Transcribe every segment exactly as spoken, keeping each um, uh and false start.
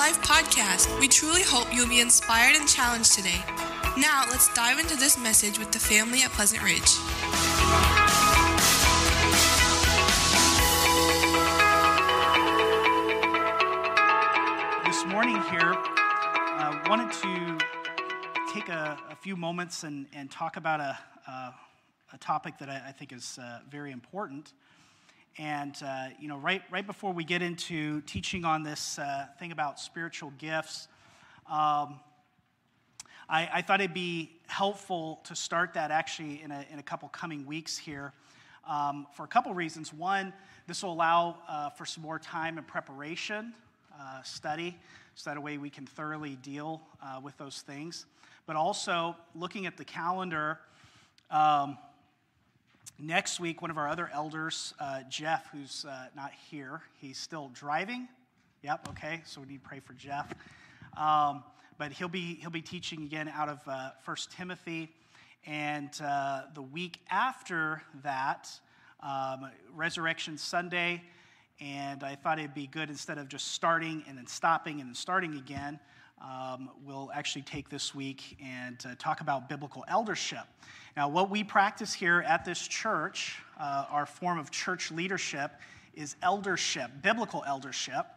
Life podcast. We truly hope you'll be inspired and challenged today. Now, let's dive into this message with the family at Pleasant Ridge. This morning here, I uh, wanted to take a, a few moments and, and talk about a, a, a topic that I, I think is uh, very important. And, uh, you know, right right before we get into teaching on this uh, thing about spiritual gifts, um, I, I thought it'd be helpful to start that actually in a, in a couple coming weeks here um, for a couple reasons. One, this will allow uh, for some more time and preparation, uh, study, so that way we can thoroughly deal uh, with those things. But also, looking at the calendar, um, next week, one of our other elders, uh, Jeff, who's uh, not here, he's still driving. Yep, okay, so we need to pray for Jeff. Um, but he'll be he'll be teaching again out of uh, First Timothy. And uh, the week after that, um, Resurrection Sunday. And I thought it'd be good, instead of just starting and then stopping and then starting again, um, we'll actually take this week and uh, talk about biblical eldership. Now, what we practice here at this church, uh, our form of church leadership, is eldership, biblical eldership.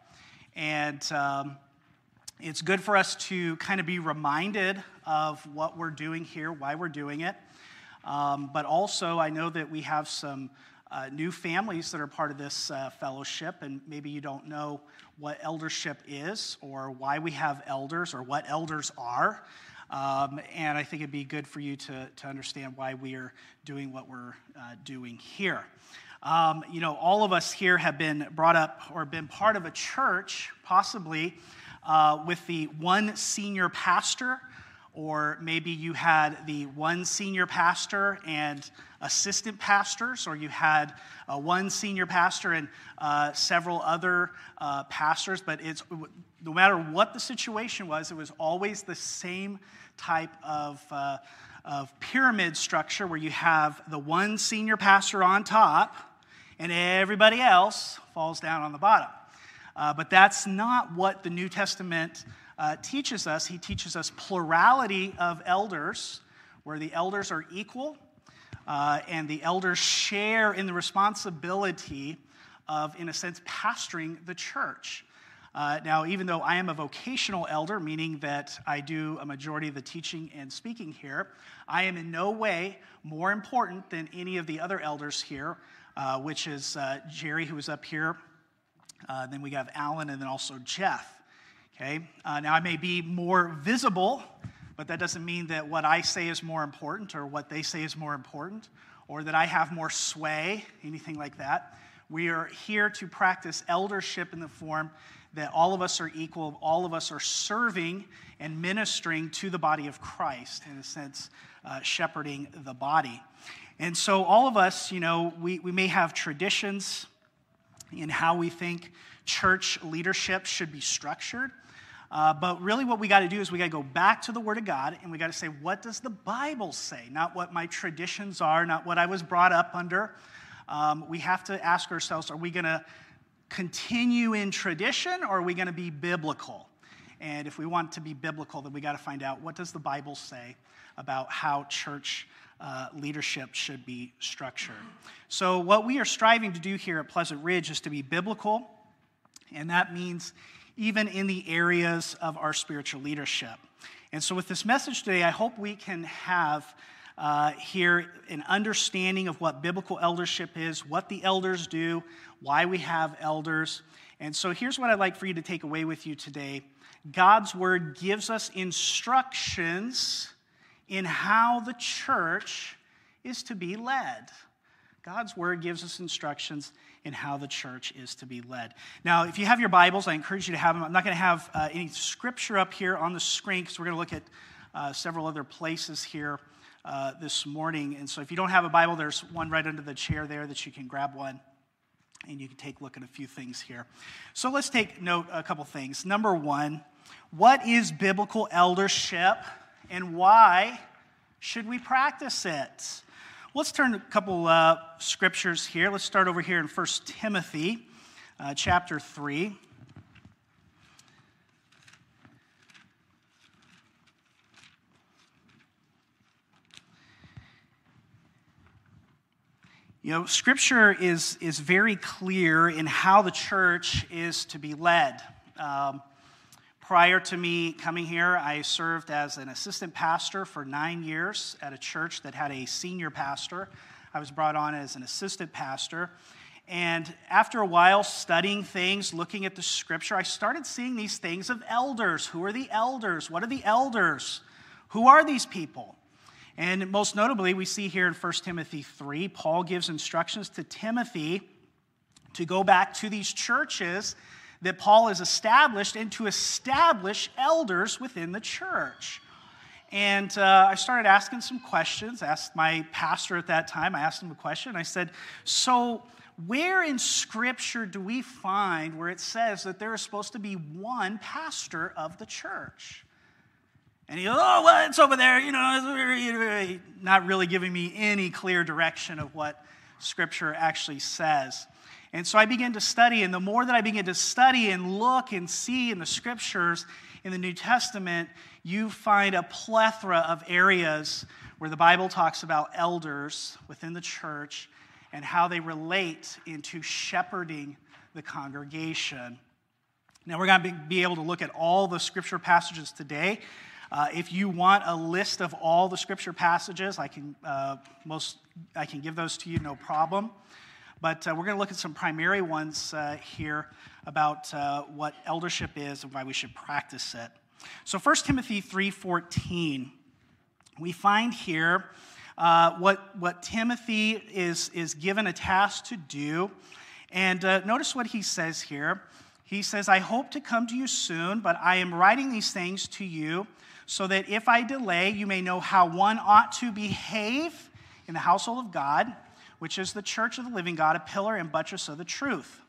And um, it's good for us to kind of be reminded of what we're doing here, why we're doing it. Um, but also, I know that we have some uh, new families that are part of this uh, fellowship, and maybe you don't know what eldership is or why we have elders or what elders are. Um, and I think it'd be good for you to, to understand why we are doing what we're uh, doing here. Um, you know, all of us here have been brought up or been part of a church, possibly, uh, with the one senior pastor, or maybe you had the one senior pastor and assistant pastors, or you had uh, one senior pastor and uh, several other uh, pastors. But it's no matter what the situation was, it was always the same type of, uh, of pyramid structure, where you have the one senior pastor on top and everybody else falls down on the bottom. Uh, but that's not what the New Testament uh, teaches us. He teaches us plurality of elders, where the elders are equal, uh, and the elders share in the responsibility of, in a sense, pastoring the church. Uh, now, even though I am a vocational elder, meaning that I do a majority of the teaching and speaking here, I am in no way more important than any of the other elders here, uh, which is uh, Jerry, who is up here. Uh, then we have Alan, and then also Jeff. Okay. Uh, now, I may be more visible, but that doesn't mean that what I say is more important, or what they say is more important, or that I have more sway, anything like that. We are here to practice eldership in the form that all of us are equal, all of us are serving and ministering to the body of Christ, in a sense, uh, shepherding the body. And so all of us, you know, we, we may have traditions in how we think church leadership should be structured. Uh, but really what we got to do is we got to go back to the Word of God, and we got to say, what does the Bible say? Not what my traditions are, not what I was brought up under. Um, we have to ask ourselves, are we going to continue in tradition, or are we going to be biblical? And if we want to be biblical, then we got to find out, what does the Bible say about how church uh, leadership should be structured? So what we are striving to do here at Pleasant Ridge is to be biblical, and that means even in the areas of our spiritual leadership. And so with this message today, I hope we can have Uh, here an understanding of what biblical eldership is, what the elders do, why we have elders. And so here's what I'd like for you to take away with you today. God's Word gives us instructions in how the church is to be led. God's Word gives us instructions in how the church is to be led. Now, if you have your Bibles, I encourage you to have them. I'm not going to have uh, any scripture up here on the screen, because we're going to look at uh, several other places here Uh, this morning. And so if you don't have a Bible, there's one right under the chair there that you can grab one, and you can take a look at a few things here. So let's take note a couple things. Number one, what is biblical eldership, and why should we practice it? Let's turn to a couple uh, scriptures here. Let's start over here in First Timothy uh, chapter three. You know, Scripture is, is very clear in how the church is to be led. Um, prior to me coming here, I served as an assistant pastor for nine years at a church that had a senior pastor. I was brought on as an assistant pastor. And after a while studying things, looking at the Scripture, I started seeing these things of elders. Who are the elders? What are the elders? Who are these people? And most notably, we see here in First Timothy three, Paul gives instructions to Timothy to go back to these churches that Paul has established and to establish elders within the church. And uh, I started asking some questions, asked my pastor at that time, I asked him a question. I said, so where in Scripture do we find where it says that there is supposed to be one pastor of the church? And he goes, oh, well, it's over there, you know, not really giving me any clear direction of what Scripture actually says. And so I began to study, and the more that I began to study and look and see in the Scriptures in the New Testament, you find a plethora of areas where the Bible talks about elders within the church and how they relate into shepherding the congregation. Now, we're going to be able to look at all the Scripture passages today. Uh, if you want a list of all the Scripture passages, I can uh, most I can give those to you, no problem. But uh, we're going to look at some primary ones uh, here about uh, what eldership is and why we should practice it. So First Timothy three fourteen, we find here uh, what, what Timothy is, is given a task to do. And uh, notice what he says here. He says, I hope to come to you soon, but I am writing these things to you so that if I delay, you may know how one ought to behave in the household of God, which is the church of the living God, a pillar and buttress of the truth.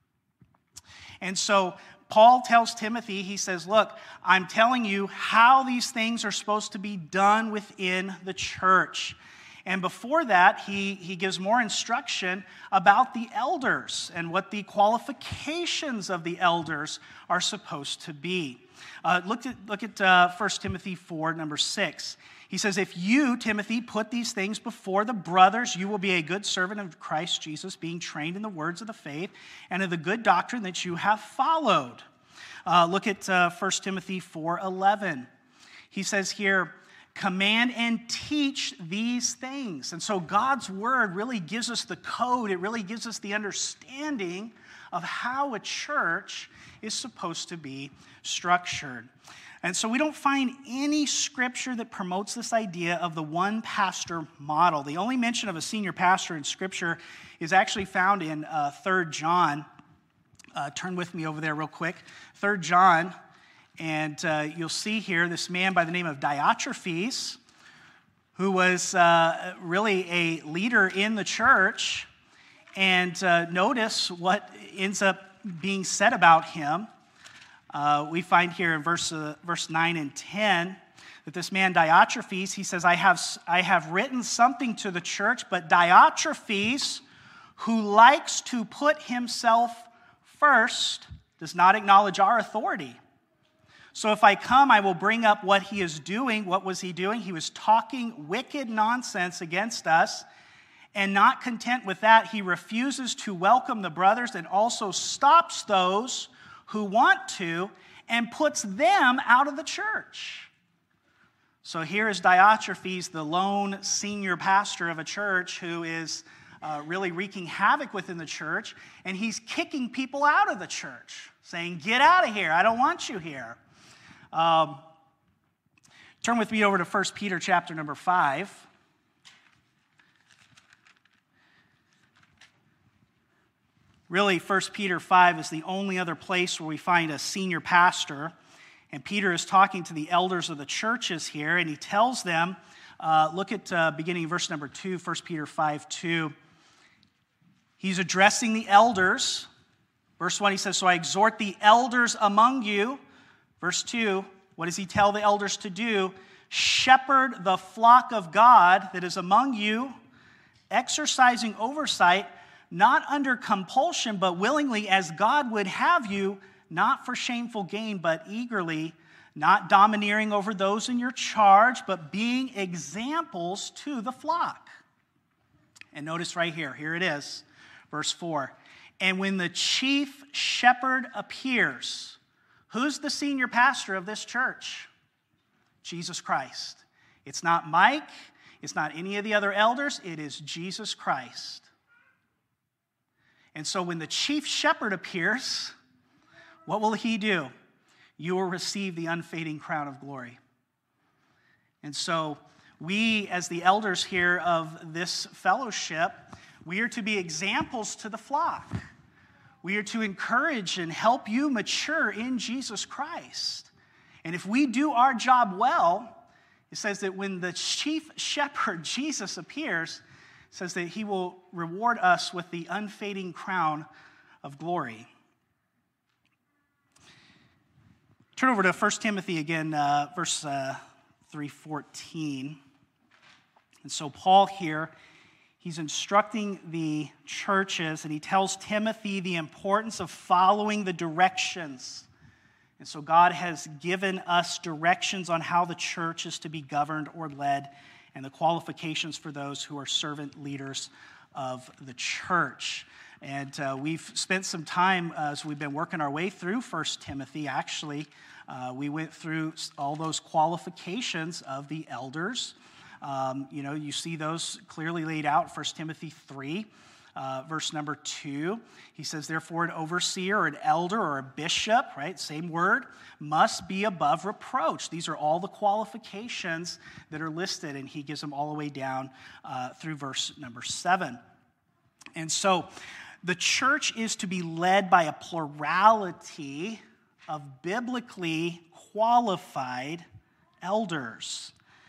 And so Paul tells Timothy, he says, look, I'm telling you how these things are supposed to be done within the church. And before that, he, he gives more instruction about the elders and what the qualifications of the elders are supposed to be. Uh, look at, look at uh, First Timothy four, number six. He says, if you, Timothy, put these things before the brothers, you will be a good servant of Christ Jesus, being trained in the words of the faith and of the good doctrine that you have followed. Uh, look at uh, First Timothy four eleven. He says here, command and teach these things. And so God's word really gives us the code. It really gives us the understanding of how a church is supposed to be structured. And so we don't find any scripture that promotes this idea of the one pastor model. The only mention of a senior pastor in Scripture is actually found in uh, Third John. Uh, turn with me over there real quick. Third John. And uh, you'll see here this man by the name of Diotrephes, who was uh, really a leader in the church. And uh, notice what ends up being said about him. Uh, we find here in verse, uh, verse nine and ten that this man Diotrephes, he says, I have, I have written something to the church, but Diotrephes, who likes to put himself first, does not acknowledge our authority. So if I come, I will bring up what he is doing. What was he doing? He was talking wicked nonsense against us. And not content with that, he refuses to welcome the brothers and also stops those who want to and puts them out of the church. So here is Diotrephes, the lone senior pastor of a church who is uh, really wreaking havoc within the church. And he's kicking people out of the church, saying, get out of here. I don't want you here. Um, turn with me over to First Peter chapter number five. Really, First Peter five is the only other place where we find a senior pastor. And Peter is talking to the elders of the churches here, and he tells them, uh, look at uh, beginning verse number two, First Peter five two. He's addressing the elders. Verse one, he says, so I exhort the elders among you. Verse two, what does he tell the elders to do? Shepherd the flock of God that is among you, exercising oversight, not under compulsion, but willingly, as God would have you, not for shameful gain, but eagerly, not domineering over those in your charge, but being examples to the flock. And notice right here, here it is, verse four. And when the chief shepherd appears, who's the senior pastor of this church? Jesus Christ. It's not Mike. It's not any of the other elders. It is Jesus Christ. And so when the chief shepherd appears, what will he do? You will receive the unfading crown of glory. And so we, as the elders here of this fellowship, we are to be examples to the flock. We are to encourage and help you mature in Jesus Christ. And if we do our job well, it says that when the chief shepherd, Jesus, appears, it says that he will reward us with the unfading crown of glory. Turn over to First Timothy again, uh, verse uh, three fourteen. And so Paul here, he's instructing the churches, and he tells Timothy the importance of following the directions. And so God has given us directions on how the church is to be governed or led, and the qualifications for those who are servant leaders of the church. And uh, we've spent some time uh, as we've been working our way through First Timothy, actually. Uh, we went through all those qualifications of the elders. Um, you know, you see those clearly laid out, First Timothy three, uh, verse number two. He says, therefore, an overseer or an elder or a bishop, right, same word, must be above reproach. These are all the qualifications that are listed, and he gives them all the way down uh, through verse number seven. And so the church is to be led by a plurality of biblically qualified elders.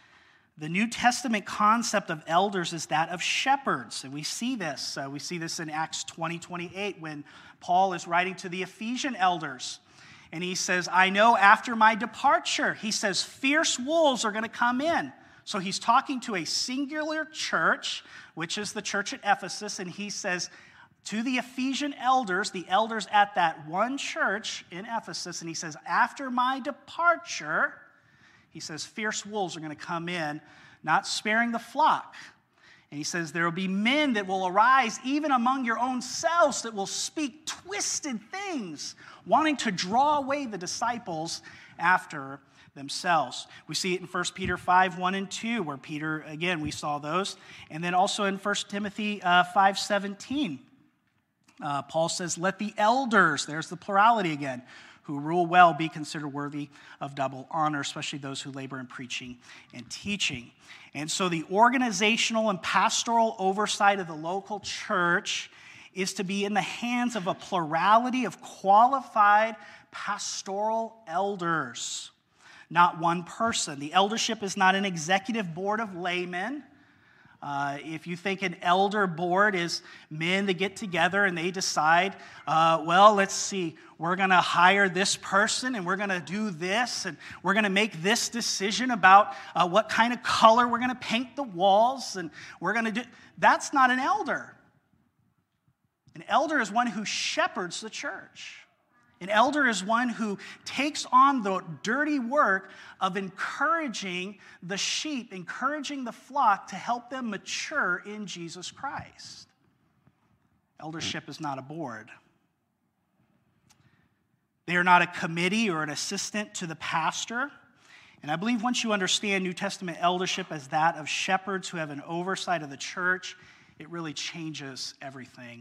The New Testament concept of elders is that of shepherds, and we see this. Uh, we see this in Acts twenty, twenty-eight when Paul is writing to the Ephesian elders, and he says, I know after my departure, he says, fierce wolves are going to come in. So he's talking to a singular church, which is the church at Ephesus, and he says to the Ephesian elders, the elders at that one church in Ephesus, and he says, after my departure, he says, fierce wolves are going to come in, not sparing the flock. And he says, there will be men that will arise even among your own selves that will speak twisted things, wanting to draw away the disciples after themselves. We see it in First Peter five, one and two, where Peter, again, we saw those. And then also in First Timothy uh, five, seventeen, uh, Paul says, let the elders, there's the plurality again, who rule well be considered worthy of double honor, especially those who labor in preaching and teaching. And so the organizational and pastoral oversight of the local church is to be in the hands of a plurality of qualified pastoral elders, not one person. The eldership is not an executive board of laymen. Uh, if you think an elder board is men that get together and they decide, uh, well, let's see, we're going to hire this person and we're going to do this and we're going to make this decision about uh, what kind of color we're going to paint the walls and we're going to do, that's not an elder. An elder is one who shepherds the church. An elder is one who takes on the dirty work of encouraging the sheep, encouraging the flock to help them mature in Jesus Christ. Eldership is not a board. They are not a committee or an assistant to the pastor. And I believe once you understand New Testament eldership as that of shepherds who have an oversight of the church, it really changes everything.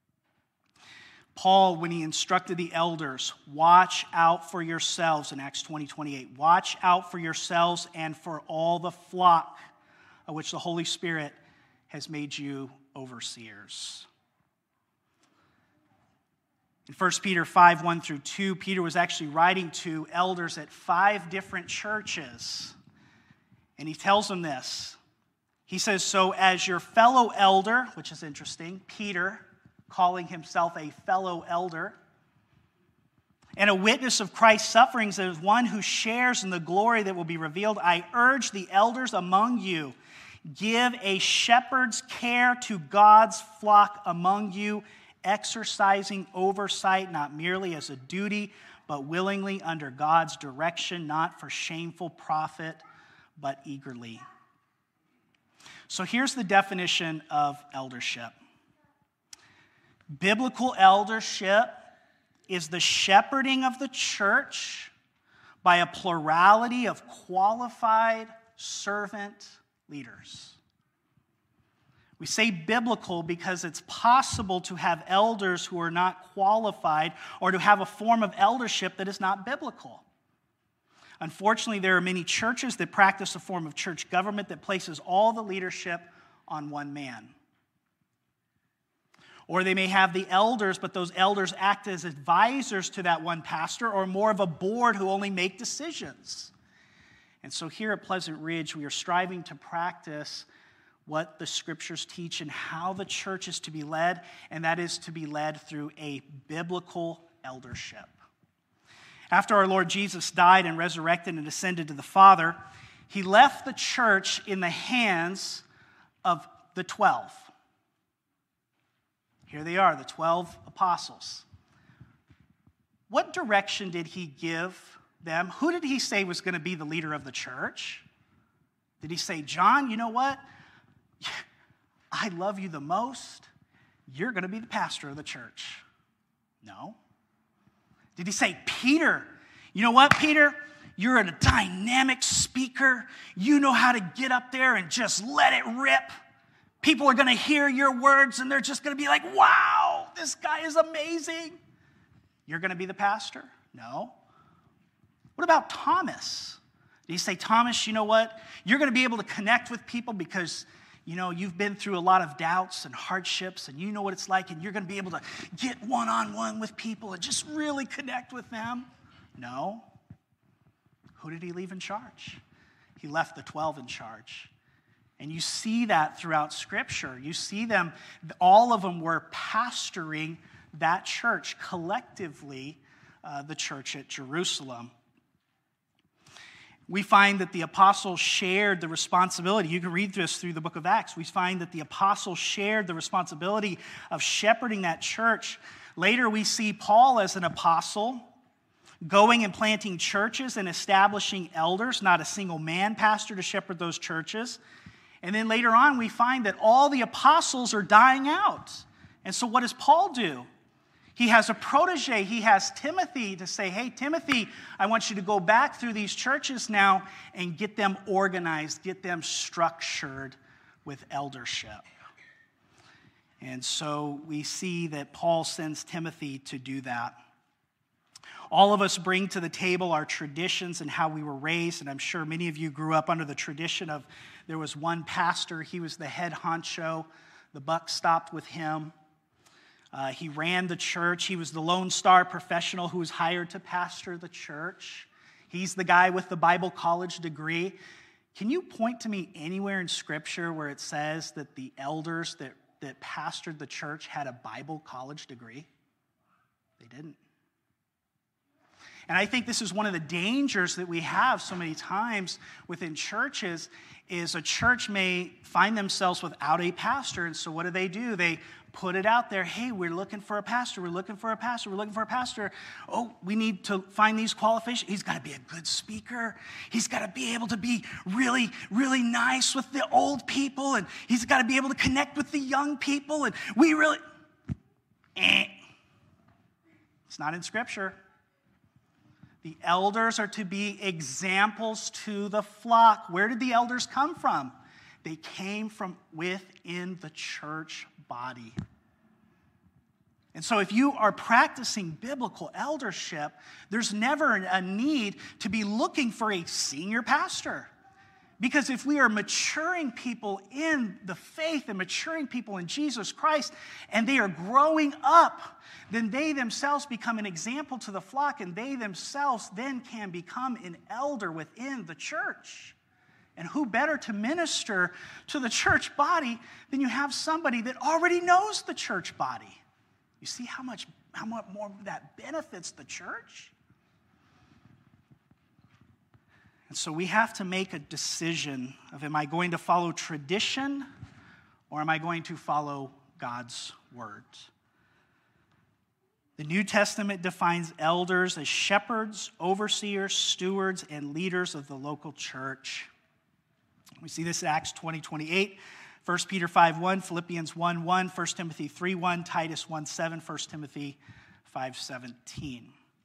Paul, when he instructed the elders, watch out for yourselves in Acts twenty, twenty-eight. Watch out for yourselves and for all the flock of which the Holy Spirit has made you overseers. In First Peter five, one through two, Peter was actually writing to elders at five different churches. And he tells them this. He says, so as your fellow elder, which is interesting, Peter, calling himself a fellow elder, and a witness of Christ's sufferings as one who shares in the glory that will be revealed, I urge the elders among you, give a shepherd's care to God's flock among you, exercising oversight not merely as a duty, but willingly under God's direction, not for shameful profit, but eagerly. So here's the definition of eldership. Biblical eldership is the shepherding of the church by a plurality of qualified servant leaders. We say biblical because it's possible to have elders who are not qualified or to have a form of eldership that is not biblical. Unfortunately, there are many churches that practice a form of church government that places all the leadership on one man. Or they may have the elders, but those elders act as advisors to that one pastor, or more of a board who only make decisions. And so here at Pleasant Ridge, we are striving to practice what the scriptures teach and how the church is to be led, and that is to be led through a biblical eldership. After our Lord Jesus died and resurrected and ascended to the Father, he left the church in the hands of the twelve. Here they are, the twelve apostles. What direction did he give them? Who did he say was going to be the leader of the church? Did he say, John, you know what? I love you the most. You're going to be the pastor of the church. No. Did he say, Peter, you know what, Peter? You're a dynamic speaker. You know how to get up there and just let it rip. People are going to hear your words and they're just going to be like, wow, this guy is amazing. You're going to be the pastor? No. What about Thomas? Did he say, Thomas, you know what? You're going to be able to connect with people because, you know, you've been through a lot of doubts and hardships and you know what it's like and you're going to be able to get one-on-one with people and just really connect with them? No. Who did he leave in charge? He left the twelve in charge. And you see that throughout Scripture. You see them, all of them were pastoring that church collectively, uh, the church at Jerusalem. We find that the apostles shared the responsibility. You can read this through the book of Acts. We find that the apostles shared the responsibility of shepherding that church. Later, we see Paul as an apostle going and planting churches and establishing elders, not a single man pastor to shepherd those churches. And then later on, we find that all the apostles are dying out. And so what does Paul do? He has a protege. He has Timothy to say, hey, Timothy, I want you to go back through these churches now and get them organized, get them structured with eldership. And so we see that Paul sends Timothy to do that. All of us bring to the table our traditions and how we were raised, and I'm sure many of you grew up under the tradition of there was one pastor, he was the head honcho, the buck stopped with him. Uh, he ran the church, he was the Lone Star professional who was hired to pastor the church. He's the guy with the Bible college degree. Can you point to me anywhere in Scripture where it says that the elders that, that pastored the church had a Bible college degree? They didn't. And I think this is one of the dangers that we have so many times within churches is a church may find themselves without a pastor. And so what do they do? They put it out there. Hey, we're looking for a pastor. We're looking for a pastor. We're looking for a pastor. Oh, we need to find these qualifications. He's got to be a good speaker. He's got to be able to be really, really nice with the old people. And he's got to be able to connect with the young people. And we really... Eh. It's not in Scripture. The elders are to be examples to the flock. Where did the elders come from? They came from within the church body. And so if you are practicing biblical eldership, there's never a need to be looking for a senior pastor. Because if we are maturing people in the faith and maturing people in Jesus Christ, and they are growing up, then they themselves become an example to the flock, and they themselves then can become an elder within the church. And who better to minister to the church body than you have somebody that already knows the church body? You see how much, how much more that benefits the church? And so we have to make a decision of, am I going to follow tradition or am I going to follow God's word? The New Testament defines elders as shepherds, overseers, stewards, and leaders of the local church. We see this in Acts twenty twenty-eight. First Peter five one, Philippians one one, First Timothy three one, Titus one seven, First Timothy five seventeen.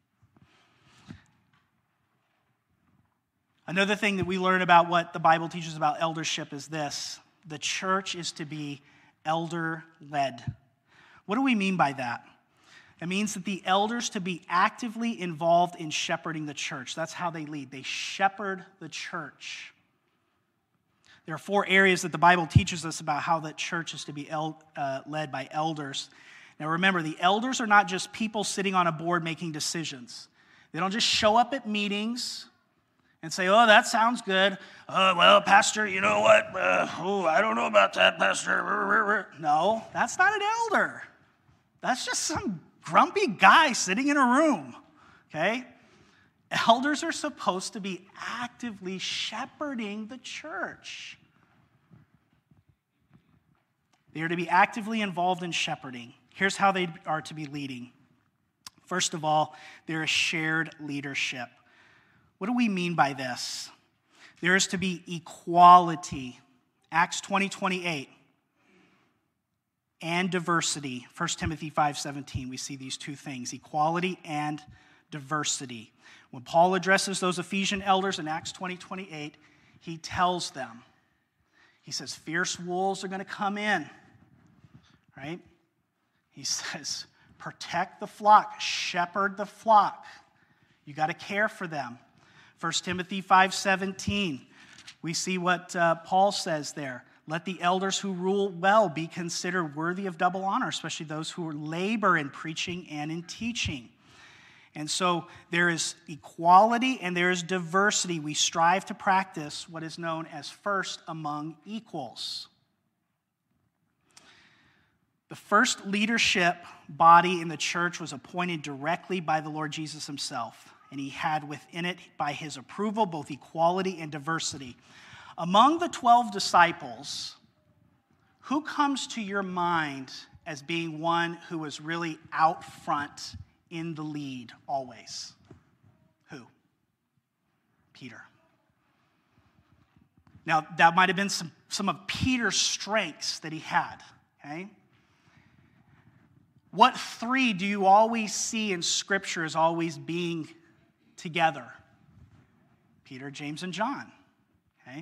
Another thing that we learn about what the Bible teaches about eldership is this: the church is to be elder-led. What do we mean by that? It means that the elders to be actively involved in shepherding the church. That's how they lead. They shepherd the church. There are four areas that the Bible teaches us about how the church is to be el- uh, led by elders. Now remember, the elders are not just people sitting on a board making decisions. They don't just show up at meetings and say, oh, that sounds good. Uh, well, Pastor, you know what? Uh, oh, I don't know about that, Pastor. No, that's not an elder. That's just some grumpy guy sitting in a room, okay? Elders are supposed to be actively shepherding the church. They are to be actively involved in shepherding. Here's how they are to be leading. First of all, there is shared leadership. What do we mean by this? There is to be equality. Acts twenty twenty-eight. And diversity. First Timothy five seventeen, we see these two things, equality and diversity. When Paul addresses those Ephesian elders in Acts twenty twenty-eight, he tells them, he says, fierce wolves are going to come in, right? He says, protect the flock, shepherd the flock. You got to care for them. First Timothy five seventeen, we see what uh, Paul says there. Let the elders who rule well be considered worthy of double honor, especially those who labor in preaching and in teaching. And so there is equality and there is diversity. We strive to practice what is known as first among equals. The first leadership body in the church was appointed directly by the Lord Jesus himself, and he had within it, by his approval, both equality and diversity. Among the twelve disciples, who comes to your mind as being one who was really out front in the lead always? Who? Peter. Now, that might have been some, some of Peter's strengths that he had, okay? What three do you always see in Scripture as always being together? Peter, James, and John, okay?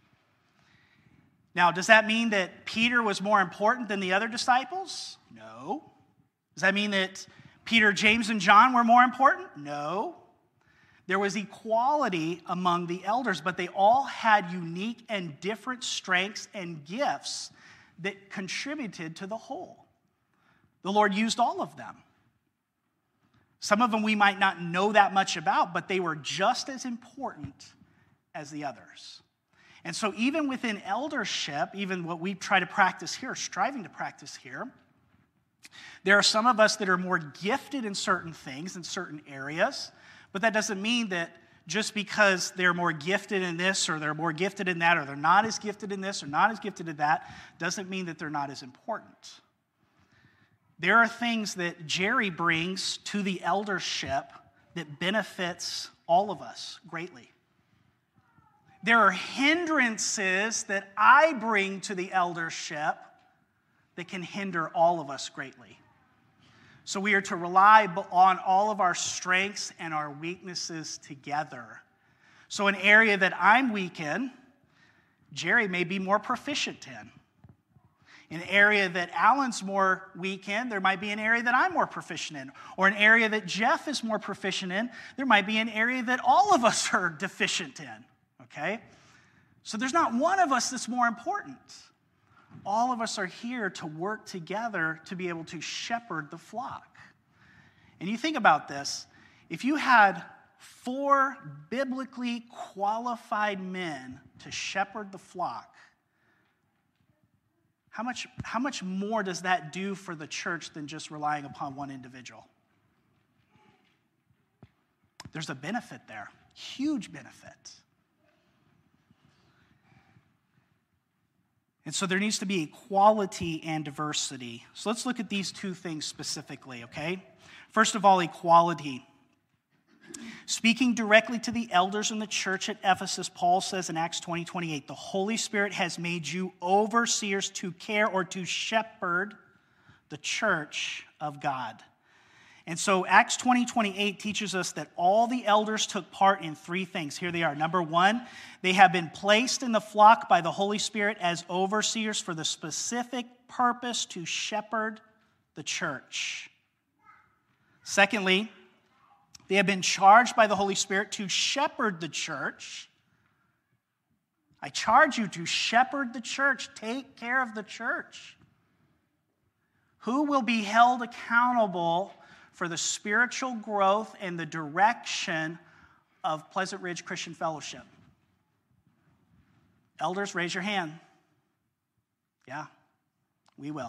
Now, does that mean that Peter was more important than the other disciples? No. Does that mean that Peter, James, and John were more important? No. There was equality among the elders, but they all had unique and different strengths and gifts that contributed to the whole. The Lord used all of them. Some of them we might not know that much about, but they were just as important as the others. And so even within eldership, even what we try to practice here, striving to practice here, there are some of us that are more gifted in certain things, in certain areas, but that doesn't mean that just because they're more gifted in this or they're more gifted in that or they're not as gifted in this or not as gifted in that, doesn't mean that they're not as important. There are things that Jerry brings to the eldership that benefits all of us greatly. There are hindrances that I bring to the eldership that can hinder all of us greatly. So we are to rely on all of our strengths and our weaknesses together. So an area that I'm weak in, Jerry may be more proficient in. An area that Alan's more weak in, there might be an area that I'm more proficient in. Or an area that Jeff is more proficient in, there might be an area that all of us are deficient in. Okay? So there's not one of us that's more important. All of us are here to work together to be able to shepherd the flock. And you think about this, if you had four biblically qualified men to shepherd the flock, how much, how much more does that do for the church than just relying upon one individual? There's a benefit there, huge benefit. And so there needs to be equality and diversity. So let's look at these two things specifically, okay? First of all, equality. Speaking directly to the elders in the church at Ephesus, Paul says in Acts twenty twenty-eight, the Holy Spirit has made you overseers to care or to shepherd the church of God. And so Acts twenty twenty-eight teaches us that all the elders took part in three things. Here they are. Number one, they have been placed in the flock by the Holy Spirit as overseers for the specific purpose to shepherd the church. Secondly, they have been charged by the Holy Spirit to shepherd the church. I charge you to shepherd the church. Take care of the church. Who will be held accountable for the spiritual growth and the direction of Pleasant Ridge Christian Fellowship? Elders, raise your hand. Yeah, we will.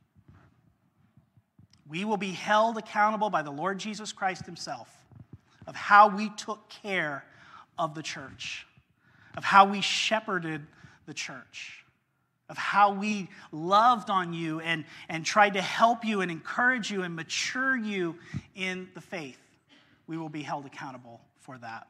We will be held accountable by the Lord Jesus Christ himself of how we took care of the church, of how we shepherded the church, of how we loved on you and, and tried to help you and encourage you and mature you in the faith. We will be held accountable for that.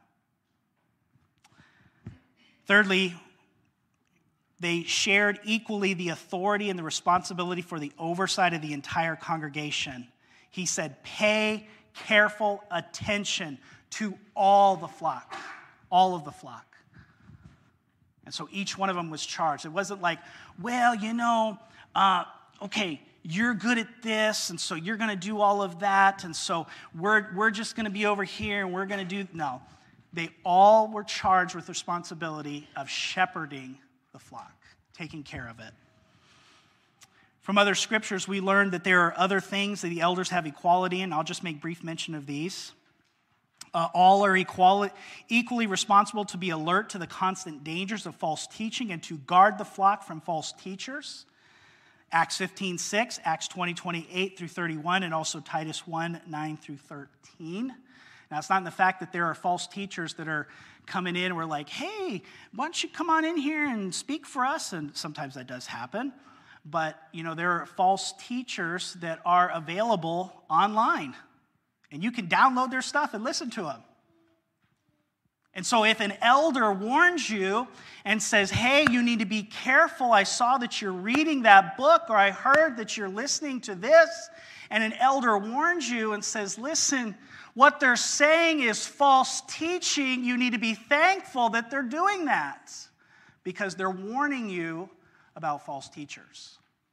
Thirdly, they shared equally the authority and the responsibility for the oversight of the entire congregation. He said, pay careful attention to all the flock, all of the flock. And so each one of them was charged. It wasn't like, well, you know, uh, okay, you're good at this, and so you're going to do all of that, and so we're, we're just going to be over here, and we're going to do... No, they all were charged with responsibility of shepherding the flock, taking care of it. From other scriptures, we learned that there are other things that the elders have equality in. I'll just make brief mention of these. Uh, all are equal, equally responsible to be alert to the constant dangers of false teaching and to guard the flock from false teachers. Acts fifteen six, Acts twenty twenty-eight through thirty-one, and also Titus one nine through thirteen. Now, it's not in the fact that there are false teachers that are coming in and we're like, hey, why don't you come on in here and speak for us? And sometimes that does happen. But, you know, there are false teachers that are available online. And you can download their stuff and listen to them. And so if an elder warns you and says, hey, you need to be careful, I saw that you're reading that book, or I heard that you're listening to this, and an elder warns you and says, listen, what they're saying is false teaching, you need to be thankful that they're doing that because they're warning you about false teachers.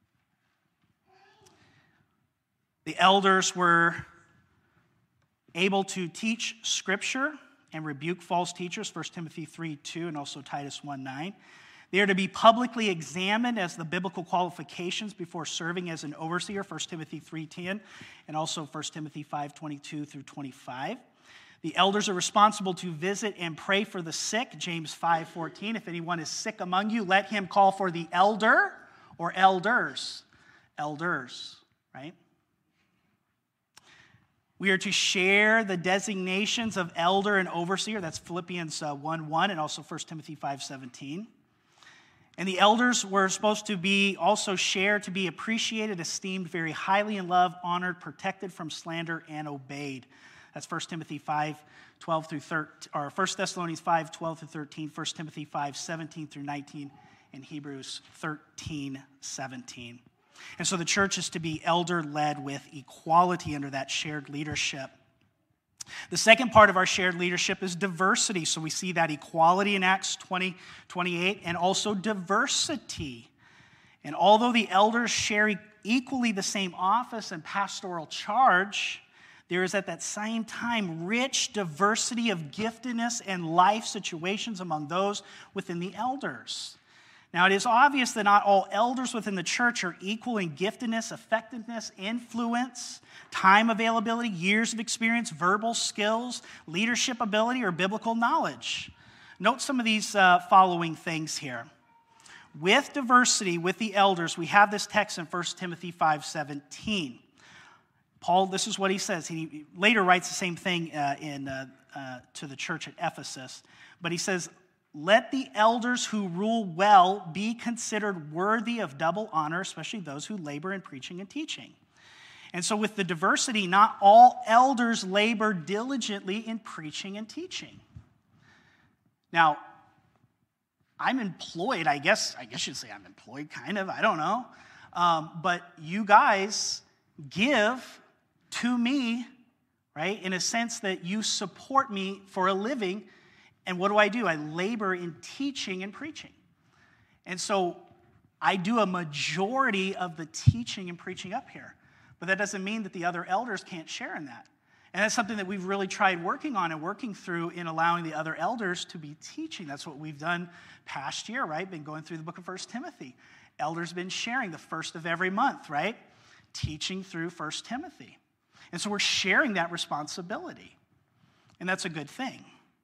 The elders were able to teach Scripture and rebuke false teachers, First Timothy three two and also Titus one nine. They are to be publicly examined as the biblical qualifications before serving as an overseer, First Timothy three ten and also First Timothy five twenty-two through twenty-five. The elders are responsible to visit and pray for the sick, James five fourteen. If anyone is sick among you, let him call for the elder or elders. Elders, right? We are to share the designations of elder and overseer. That's Philippians one one and also First Timothy five seventeen. And the elders were supposed to be also shared, to be appreciated, esteemed very highly in love, honored, protected from slander, and obeyed. That's First Timothy five twelve through thirteen, or First Thessalonians five twelve through thirteen, First Timothy five seventeen through nineteen, and Hebrews thirteen seventeen. And so the church is to be elder-led with equality under that shared leadership. The second part of our shared leadership is diversity. So we see that equality in Acts twenty twenty-eight and also diversity. And although the elders share equally the same office and pastoral charge, there is at that same time rich diversity of giftedness and life situations among those within the elders. Now, it is obvious that not all elders within the church are equal in giftedness, effectiveness, influence, time availability, years of experience, verbal skills, leadership ability, or biblical knowledge. Note some of these uh, following things here. With diversity, with the elders, we have this text in First Timothy five seventeen. Paul, this is what he says. He later writes the same thing uh, in uh, uh, to the church at Ephesus. But he says, let the elders who rule well be considered worthy of double honor, especially those who labor in preaching and teaching. And so with the diversity, not all elders labor diligently in preaching and teaching. Now, I'm employed, I guess, I guess you'd say I'm employed, kind of, I don't know. Um, but you guys give to me, right, in a sense that you support me for a living. And what do I do? I labor in teaching and preaching. And so I do a majority of the teaching and preaching up here. But that doesn't mean that the other elders can't share in that. And that's something that we've really tried working on and working through in allowing the other elders to be teaching. That's what we've done past year, right? Been going through the book of First Timothy. Elders been sharing the first of every month, right? Teaching through First Timothy. And so we're sharing that responsibility. And that's a good thing.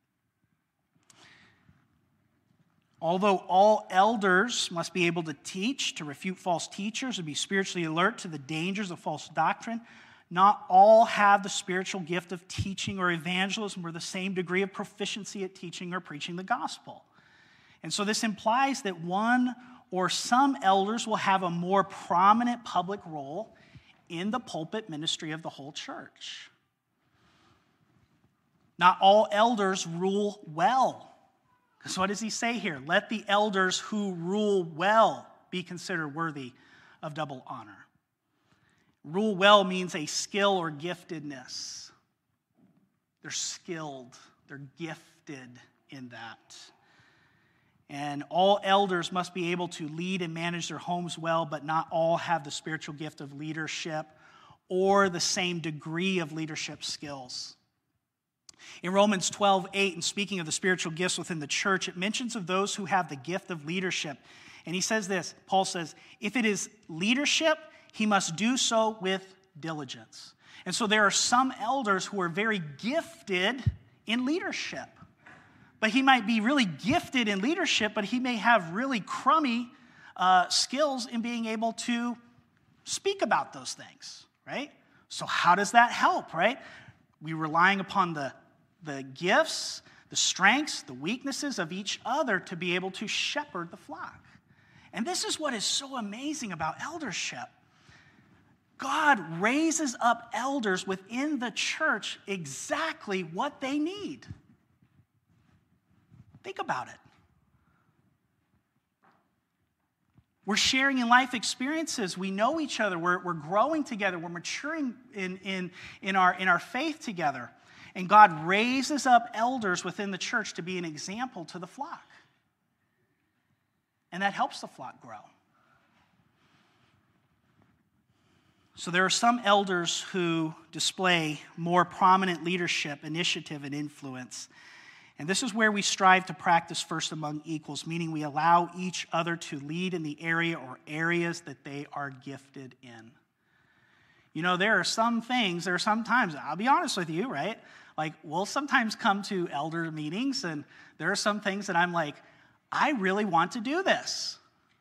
Although all elders must be able to teach, to refute false teachers, and be spiritually alert to the dangers of false doctrine, not all have the spiritual gift of teaching or evangelism or the same degree of proficiency at teaching or preaching the gospel. And so this implies that one or some elders will have a more prominent public role in the pulpit ministry of the whole church. Not all elders rule well. So what does he say here? Let the elders who rule well be considered worthy of double honor. Rule well means a skill or giftedness. They're skilled. They're gifted in that. And all elders must be able to lead and manage their homes well, but not all have the spiritual gift of leadership or the same degree of leadership skills. In Romans twelve eight, and speaking of the spiritual gifts within the church, it mentions of those who have the gift of leadership. And he says this, Paul says, if it is leadership, he must do so with diligence. And so there are some elders who are very gifted in leadership. But he might be really gifted in leadership, but he may have really crummy uh, skills in being able to speak about those things, right? So how does that help, right? We're relying upon the, the gifts, the strengths, the weaknesses of each other to be able to shepherd the flock. And this is what is so amazing about eldership. God raises up elders within the church exactly what they need. Think about it. We're sharing in life experiences. We know each other. We're, we're growing together. We're maturing in, in, in, our, in our faith together. And God raises up elders within the church to be an example to the flock. And that helps the flock grow. So there are some elders who display more prominent leadership, initiative, and influence. And this is where we strive to practice first among equals, meaning we allow each other to lead in the area or areas that they are gifted in. You know, there are some things, there are some times, I'll be honest with you, right? Like, we'll sometimes come to elder meetings, and there are some things that I'm like, I really want to do this.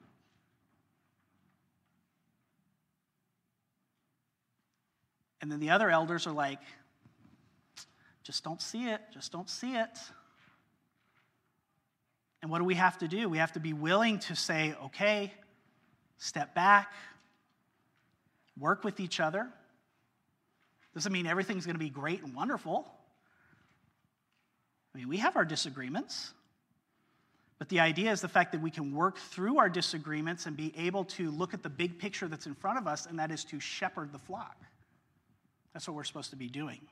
And then the other elders are like, just don't see it, just don't see it. And what do we have to do? We have to be willing to say, okay, step back, work with each other. Doesn't mean everything's going to be great and wonderful. I mean, we have our disagreements. But the idea is the fact that we can work through our disagreements and be able to look at the big picture that's in front of us, and that is to shepherd the flock. That's what we're supposed to be doing.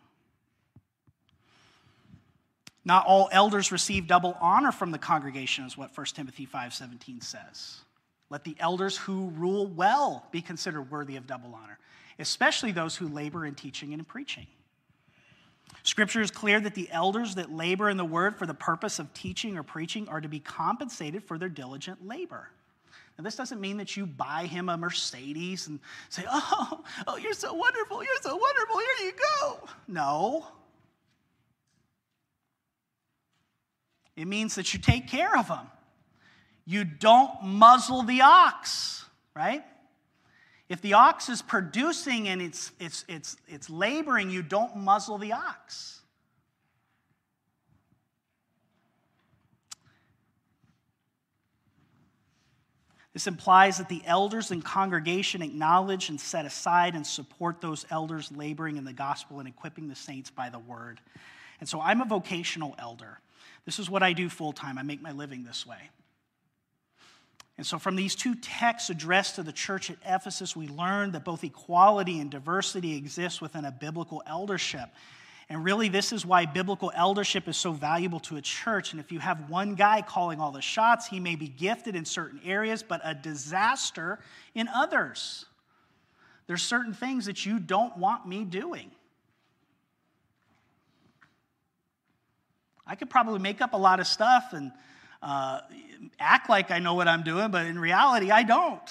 Not all elders receive double honor from the congregation, is what First Timothy five seventeen says. Let the elders who rule well be considered worthy of double honor, especially those who labor in teaching and in preaching. Scripture is clear that the elders that labor in the word for the purpose of teaching or preaching are to be compensated for their diligent labor. Now, this doesn't mean that you buy him a Mercedes and say, oh, oh, you're so wonderful, you're so wonderful, here you go. No. It means that you take care of them. You don't muzzle the ox, right? If the ox is producing and it's, it's, it's, it's laboring, you don't muzzle the ox. This implies that the elders and congregation acknowledge and set aside and support those elders laboring in the gospel and equipping the saints by the word. And so I'm a vocational elder. This is what I do full time. I make my living this way. And so from these two texts addressed to the church at Ephesus, we learn that both equality and diversity exist within a biblical eldership. And really, this is why biblical eldership is so valuable to a church. And if you have one guy calling all the shots, he may be gifted in certain areas, but a disaster in others. There's certain things that you don't want me doing. I could probably make up a lot of stuff and uh, act like I know what I'm doing, but in reality, I don't.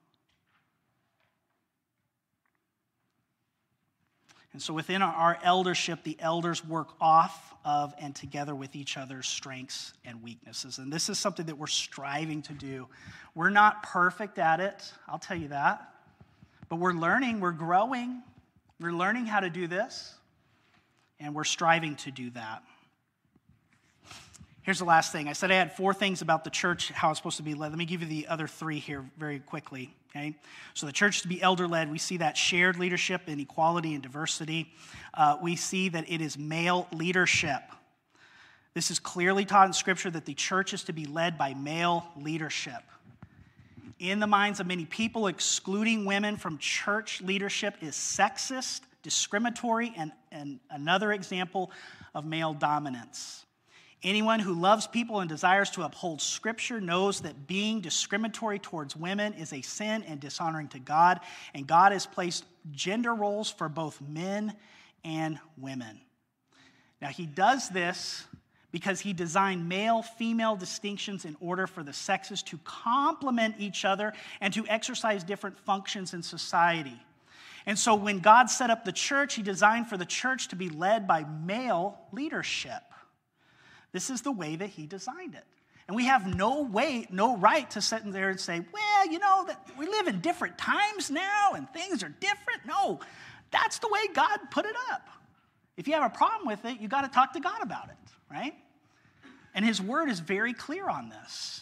And so within our eldership, the elders work off of and together with each other's strengths and weaknesses. And this is something that we're striving to do. We're not perfect at it, I'll tell you that. But we're learning, we're growing. We're learning how to do this. And we're striving to do that. Here's the last thing. I said I had four things about the church, how it's supposed to be led. Let me give you the other three here very quickly. Okay? So the church is to be elder-led. We see that shared leadership in equality and diversity. Uh, we see that it is male leadership. This is clearly taught in Scripture that the church is to be led by male leadership. In the minds of many people, excluding women from church leadership is sexist, discriminatory, and, and another example of male dominance. Anyone who loves people and desires to uphold Scripture knows that being discriminatory towards women is a sin and dishonoring to God, and God has placed gender roles for both men and women. Now, he does this because he designed male-female distinctions in order for the sexes to complement each other and to exercise different functions in society. And so when God set up the church, he designed for the church to be led by male leadership. This is the way that he designed it. And we have no way, no right to sit in there and say, well, you know, that we live in different times now and things are different. No, that's the way God put it up. If you have a problem with it, you got to talk to God about it, right? And his word is very clear on this.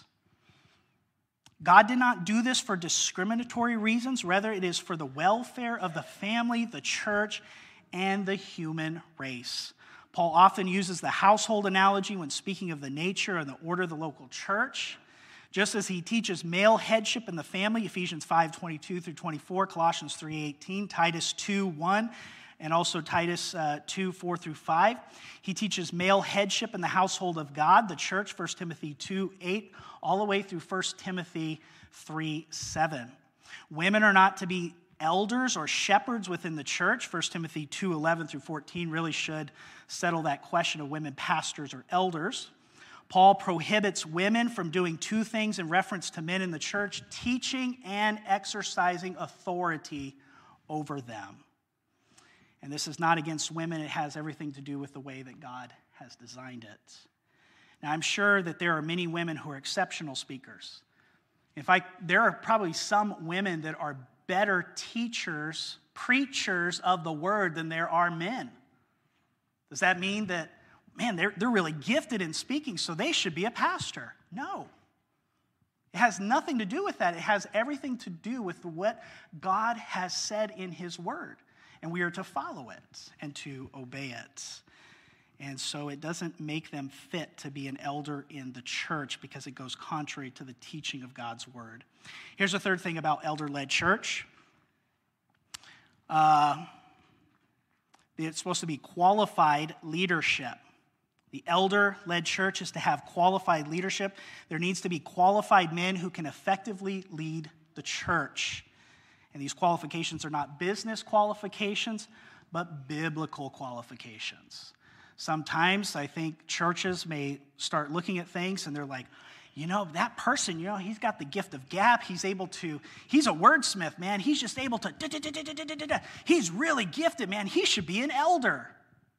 God did not do this for discriminatory reasons. Rather, it is for the welfare of the family, the church, and the human race. Paul often uses the household analogy when speaking of the nature and the order of the local church. Just as he teaches male headship in the family, Ephesians five twenty-two through twenty-four, Colossians three eighteen, Titus two one, and also Titus uh, two four through five. He teaches male headship in the household of God, the church, First Timothy two eight, all the way through First Timothy three seven. Women are not to be elders or shepherds within the church. First Timothy two eleven through fourteen really should settle that question of women pastors or elders. Paul prohibits women from doing two things in reference to men in the church: teaching and exercising authority over them. And this is not against women. It has everything to do with the way that God has designed it. Now, I'm sure that there are many women who are exceptional speakers. In fact, there are probably some women that are better teachers, preachers of the word than there are men. Does that mean that, man, they're, they're really gifted in speaking, so they should be a pastor? No. It has nothing to do with that. It has everything to do with what God has said in his word. And we are to follow it and to obey it. And so it doesn't make them fit to be an elder in the church because it goes contrary to the teaching of God's word. Here's the third thing about elder-led church. Uh, it's supposed to be qualified leadership. The elder-led church is to have qualified leadership. There needs to be qualified men who can effectively lead the church. And these qualifications are not business qualifications, but biblical qualifications. Sometimes I think churches may start looking at things and they're like, you know, that person, you know, he's got the gift of gap. He's able to, he's a wordsmith, man. He's just able to, da, da, da, da, da, da, da. He's really gifted, man. He should be an elder.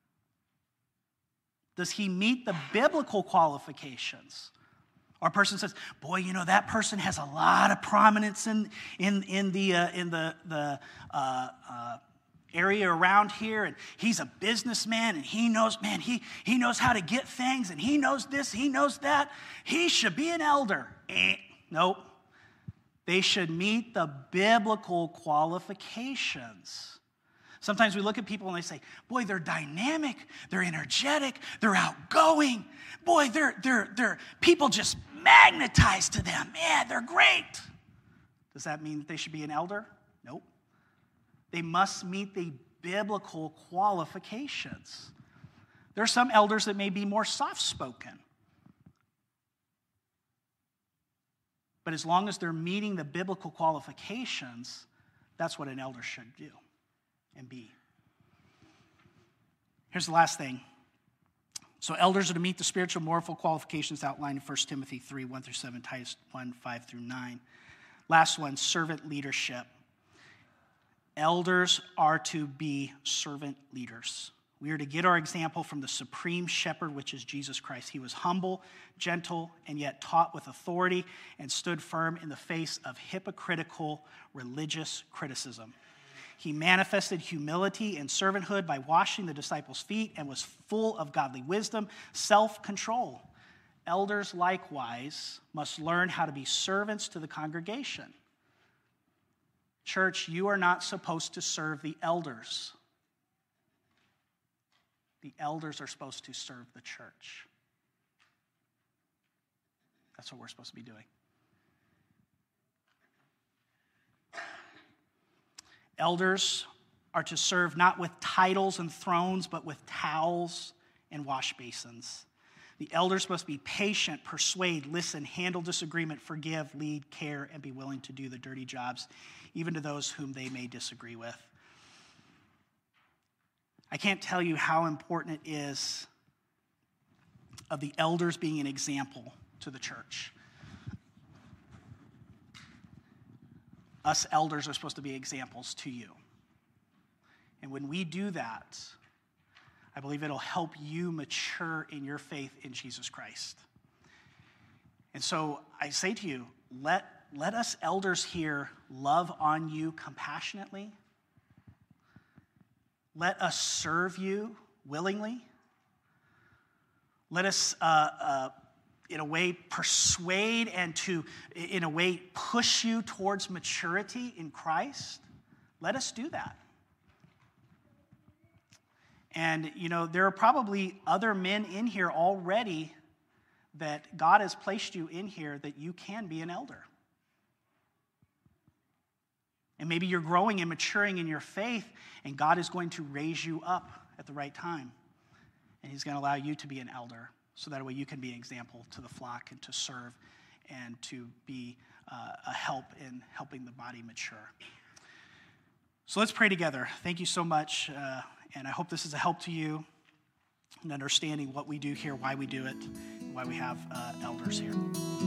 Does he meet the biblical qualifications? Or a person says, boy, you know, that person has a lot of prominence in, in, in the, uh, in the, the uh, uh, area around here, and he's a businessman, and he knows, man, he, he knows how to get things, and he knows this, he knows that. He should be an elder. Eh, nope. They should meet the biblical qualifications. Sometimes we look at people and they say, boy, they're dynamic, they're energetic, they're outgoing. Boy, they're, they're, they're, people just magnetize to them. Man, they're great. Does that mean that they should be an elder? Nope. They must meet the biblical qualifications. There are some elders that may be more soft-spoken. But as long as they're meeting the biblical qualifications, that's what an elder should do and be. Here's the last thing. So elders are to meet the spiritual moral qualifications outlined in First Timothy three, one through seven, Titus one, five through nine. Last one, servant leadership. Elders are to be servant leaders. We are to get our example from the supreme shepherd, which is Jesus Christ. He was humble, gentle, and yet taught with authority and stood firm in the face of hypocritical religious criticism. He manifested humility and servanthood by washing the disciples' feet and was full of godly wisdom, self-control. Elders likewise must learn how to be servants to the congregation. Church, you are not supposed to serve the elders. The elders are supposed to serve the church. That's what we're supposed to be doing. Elders are to serve not with titles and thrones, but with towels and wash basins. The elders must be patient, persuade, listen, handle disagreement, forgive, lead, care, and be willing to do the dirty jobs, even to those whom they may disagree with. I can't tell you how important it is of the elders being an example to the church. Us elders are supposed to be examples to you. And when we do that, I believe it'll help you mature in your faith in Jesus Christ. And so I say to you, let, let us elders here love on you compassionately. Let us serve you willingly. Let us, uh, uh, in a way, persuade and to, in a way, push you towards maturity in Christ. Let us do that. And, you know, there are probably other men in here already that God has placed you in here that you can be an elder. And maybe you're growing and maturing in your faith, and God is going to raise you up at the right time. And he's going to allow you to be an elder, so that way you can be an example to the flock and to serve and to be uh, a help in helping the body mature. So let's pray together. Thank you so much, uh, and I hope this is a help to you in understanding what we do here, why we do it, and why we have uh, elders here.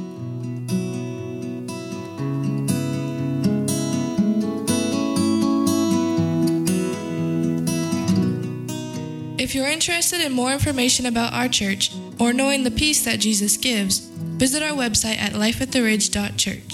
If you're interested in more information about our church or knowing the peace that Jesus gives, visit our website at life at the ridge dot church.